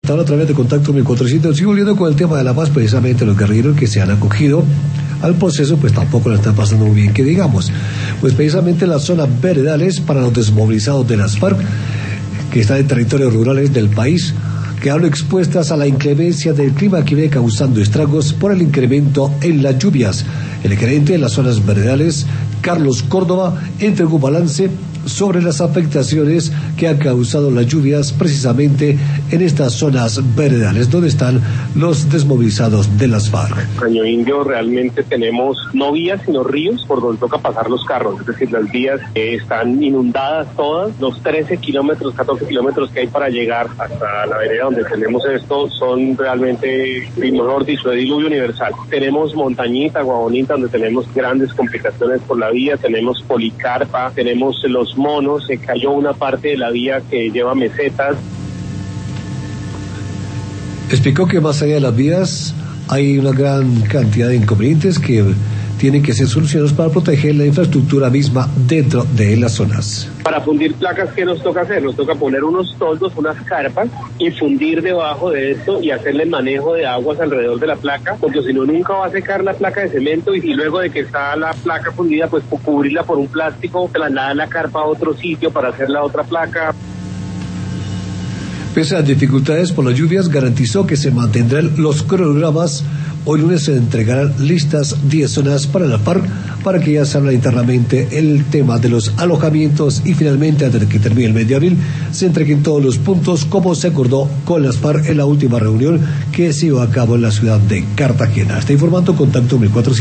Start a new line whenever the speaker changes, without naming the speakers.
A través de Contacto 1400, sigo volviendo con el tema de la paz. Precisamente los guerrilleros que se han acogido al proceso pues tampoco la están pasando muy bien, que digamos. Pues precisamente las zonas veredales para los desmovilizados de las FARC que están en territorios rurales del país, quedaron expuestas a la inclemencia del clima que viene causando estragos por el incremento en las lluvias. El gerente de las zonas veredales, Carlos Córdoba, entregó un balance sobre las afectaciones que han causado las lluvias precisamente en estas zonas veredales donde están los desmovilizados de las FARC.
Caño Indio realmente tenemos no vías sino ríos por donde toca pasar los carros, es decir, las vías están inundadas todas, los 14 kilómetros que hay para llegar hasta la vereda donde tenemos esto son realmente, mejor dicho, de diluvio universal. Tenemos Montañita, Guabonita, donde tenemos grandes complicaciones por la vía, tenemos Policarpa, tenemos Los Monos, se cayó una parte de la vía que lleva mesetas.
Explicó que más allá de las vías hay una gran cantidad de inconvenientes que tienen que ser solucionados para proteger la infraestructura misma dentro de las zonas.
Para fundir placas, ¿qué nos toca hacer? Nos toca poner unos toldos, unas carpas y fundir debajo de esto y hacerle el manejo de aguas alrededor de la placa, porque si no nunca va a secar la placa de cemento y luego de que está la placa fundida, pues cubrirla por un plástico, trasladar la carpa a otro sitio para hacer la otra placa.
Pese a las dificultades por las lluvias, garantizó que se mantendrán los cronogramas. Hoy lunes se entregarán listas 10 zonas para la FARC para que ya se habla internamente el tema de los alojamientos y finalmente, antes de que termine el mes de abril, se entreguen todos los puntos como se acordó con las FARC en la última reunión que se llevó a cabo en la ciudad de Cartagena. Está informando Contacto 1400.